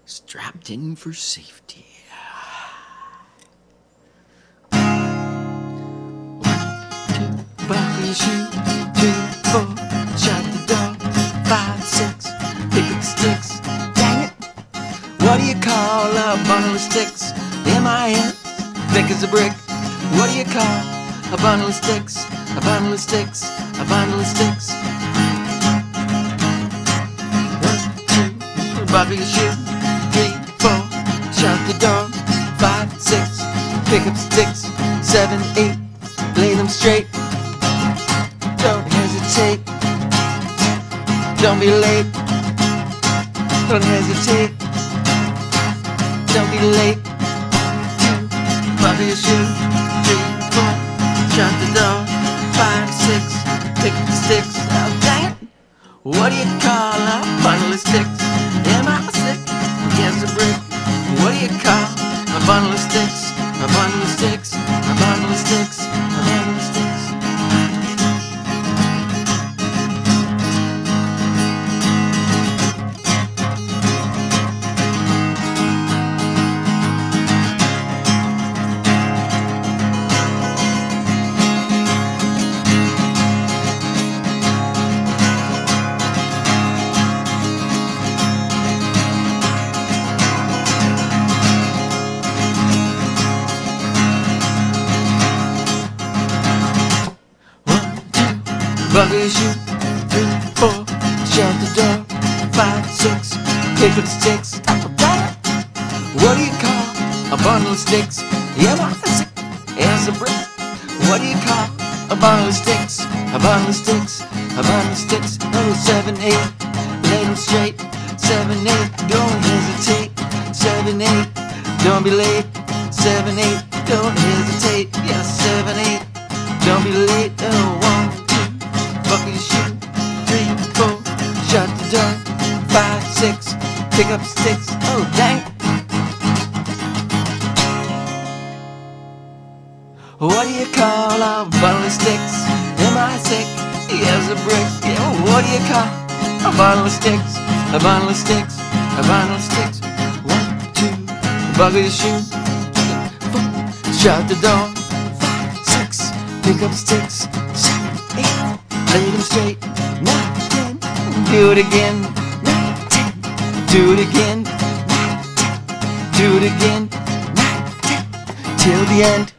strapped in for safety. 1, 2, buckle your shoe. 3, 4, shut the door. 5, 6, pick up the sticks. Dang it! What do you call a bundle of sticks? M-I-N, thick as a brick. What do you call a bundle of sticks? A bundle of sticks. A bundle of sticks. 1, 2, buckle your shoe. 3, 4, shut the door. 5, 6, pick up sticks. 7, 8, lay them straight. Don't hesitate. Don't be late. Don't hesitate. Don't be late. 2, buckle your shoe. 3, 4, shut the door. 5, 6, pick up the sticks. Oh, dang it! What do you call a bundle of sticks? Am I sick? Yes, a brick. What do you call a bundle of sticks? A bundle of sticks. A bundle of sticks. A bundle of sticks. Buckle your shoe. 3, 4, shut the door. 5, 6, pick up the sticks. What do you call a bundle of sticks? Yeah, as a brick. What do you call a bundle of sticks? A bundle of sticks. A bundle of sticks. Oh, 7, 8, lay them straight. 7, 8, don't hesitate. 7, 8, don't be late. 7, 8, don't hesitate. Yeah, 7, 8, don't be late. Oh, 1, 2, buckle your shoe. 3, 4, shut the door. 5, 6, pick up sticks. Oh, dang. What do you call a bundle of sticks? Am I sick? Yes, a brick. Yeah, what do you call a bundle of sticks? A bundle of sticks. A bundle of sticks. 1, 2, buckle your shoe. 4, shut the door. 5, 6, pick up sticks. 7, 8, lay them straight. 9, 10, do it again. 9, 10, do it again. 9, 10, do it again. 9, 10, till the end.